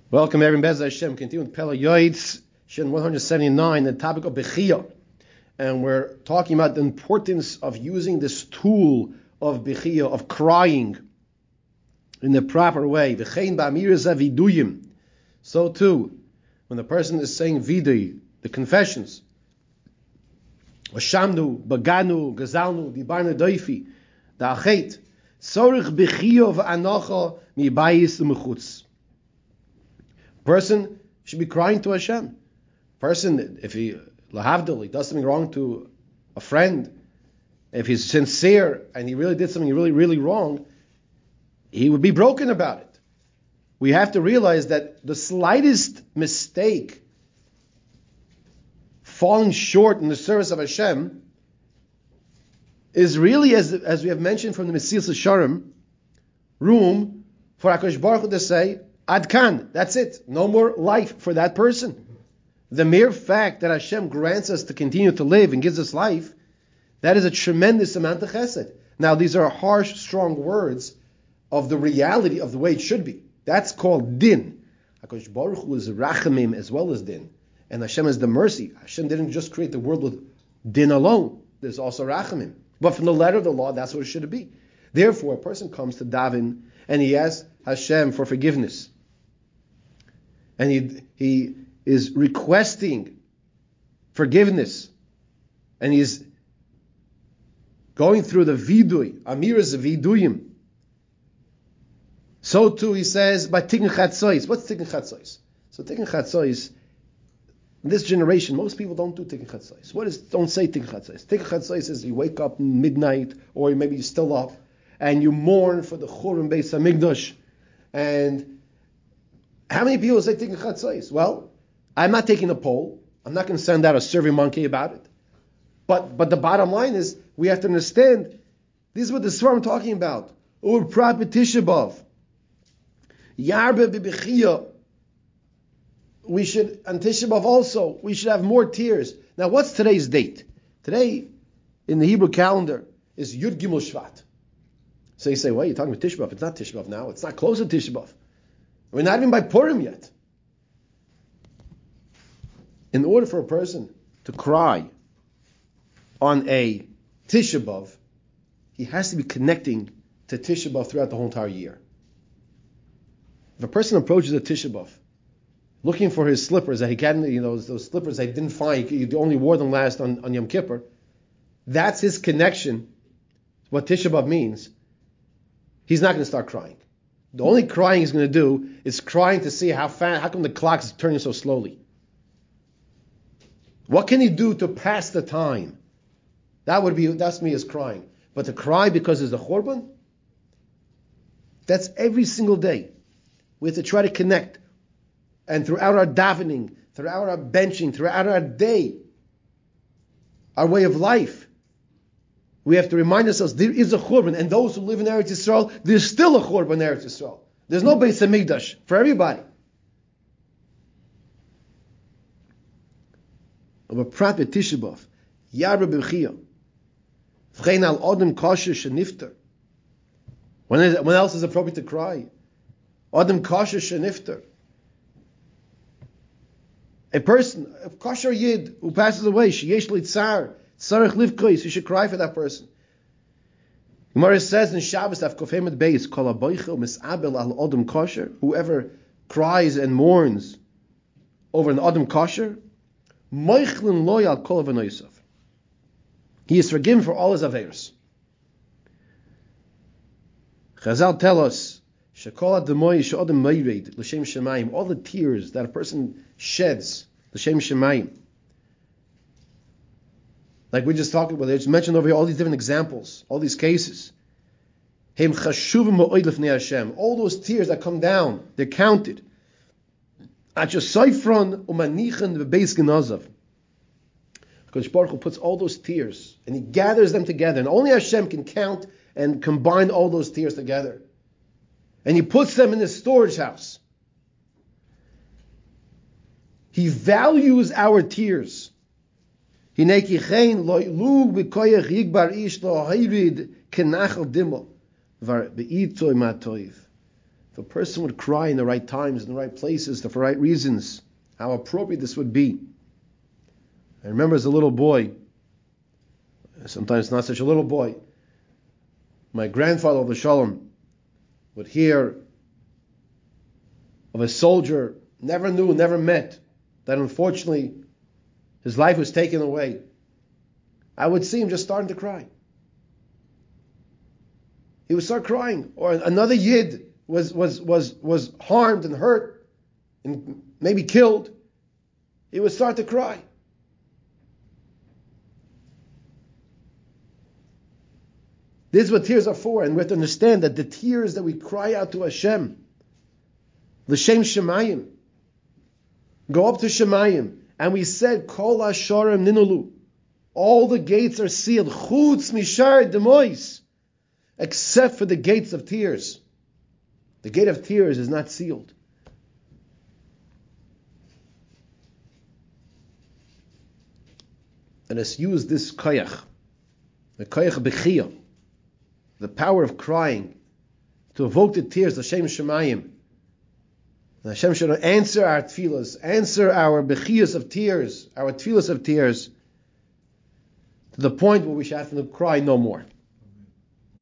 Welcome, everyone. Bez Hashem. Continue with Pele Yoetz, Shin 179, the topic of Bechia. And we're talking about the importance of using this tool of Bechia, of crying in the proper way. V'chein ba'amir zaviduyim. So too, when the person is saying vidui, the confessions, Washamnu, Baganu, Gazalnu, Dibarnu Doifi, the Achet, Sorich Bechia v'anocha mibayis l'mechutz. Person should be crying to Hashem. Person, if he lahavdil, he does something wrong to a friend, if he's sincere and he really did something really, really wrong, he would be broken about it. We have to realize that the slightest mistake, falling short in the service of Hashem, is really, as we have mentioned from the Mesilas Yesharim, room for HaKadosh Baruch Hu to say, Adkan, that's it. No more life for that person. The mere fact that Hashem grants us to continue to live and gives us life, that is a tremendous amount of chesed. Now, these are harsh, strong words of the reality of the way it should be. That's called din. HaKadosh Baruch Hu is rachamim as well as din. And Hashem is the mercy. Hashem didn't just create the world with din alone. There's also rachamim. But from the letter of the law, that's what it should be. Therefore, a person comes to daven and he asks Hashem for forgiveness. And he is requesting forgiveness. And he's going through the vidui, amiras of viduyim. So too he says, by tikkun chatzois. What's tikkun chatzois? So tikkun chatzois, in this generation, most people don't do tikkun chatzois. Don't say tikkun chatzois. Tikkun chatzois is you wake up midnight, or maybe you're still up, and you mourn for the Churban Beis Hamikdash. And how many people say tikkun chatzois? Well, I'm not taking a poll. I'm not going to send out a survey monkey about it. But the bottom line is, we have to understand, this is what the Sfarim are talking about. Ur prat b'Tisha B'Av. Yarbe b'Bechia. We should, on Tisha B'Av also, we should have more tears. Now, what's today's date? Today, in the Hebrew calendar, is Yud Gimel Shvat. So you say, well, you're talking about Tisha B'Av. It's not Tisha B'Av now. It's not close to Tisha B'Av. We're not even by Purim yet. In order for a person to cry on a Tisha B'Av, he has to be connecting to Tisha B'Av throughout the whole entire year. If a person approaches a Tisha B'Av looking for his slippers that he can't, those slippers that he didn't find, he only wore them last on Yom Kippur, that's his connection, what Tisha B'Av means, he's not going to start crying. The only crying he's going to do is crying to see how come the clock is turning so slowly. What can he do to pass the time? That's me as crying. But to cry because there's a Churban, that's every single day. We have to try to connect. And throughout our davening, throughout our benching, throughout our day, our way of life, we have to remind ourselves there is a Churban, and those who live in Eretz Yisrael, there's still a Churban in Eretz Yisrael. There's no Beis Hamikdash for everybody. But prat b'Tisha B'Av, Yarbe b'Bechia, v'chein al Adam kosher shenifter. When else is appropriate to cry? Adam kosher shenifter. A person, a kosher yid who passes away, sheyesh litzar, tzarech livkois, you should cry for that person. Gemara says in Shabbos, Daf Kuf Hemad Beis, kol haboichel misabel al Adam kosher, whoever cries and mourns over an Adam kosher, moichlin loy al kol avanoisav. He is forgiven for all his aveiros. Chazal tell us, shekol ademoy she'odem meired l'shem shemayim, all the tears that a person sheds l'shem shemayim. Like we just talked about, it's mentioned over here, all these different examples, all these cases. Hem chashuvim ma'od lifnei Hashem. All those tears that come down, they're counted. Acha soifron umanichen v'beis genazav. Because Baruch Hu puts all those tears and He gathers them together, and only Hashem can count and combine all those tears together. And He puts them in His storage house. He values our tears. Hinei lo lu b'koyach yigbar ish lo hayrid kenachal dimel var be'itoy matoiv if a person would cry in the right times, in the right places, for the right reasons, how appropriate this would be. I remember as a little boy, sometimes not such a little boy, my grandfather, of Shalom, would hear of a soldier never knew, never met, that unfortunately his life was taken away. I would see him just starting to cry. He would start crying. Or another Yid was harmed and hurt and maybe killed. He would start to cry. This is what tears are for, and we have to understand that the tears that we cry out to Hashem, L'Shem Shemayim, go up to Shemayim, and we said, Kol HaSharim Ninulu, all the gates are sealed, Chutz Mishar Demois, except for the gates of tears. The gate of tears is not sealed. And let's use this koyach, the koyach bechiyah, the power of crying, to evoke the tears, L'Shem Shemayim. And Hashem should answer our tefillas, answer our bechiyas of tears, our tefillas of tears, to the point where we should have to cry no more.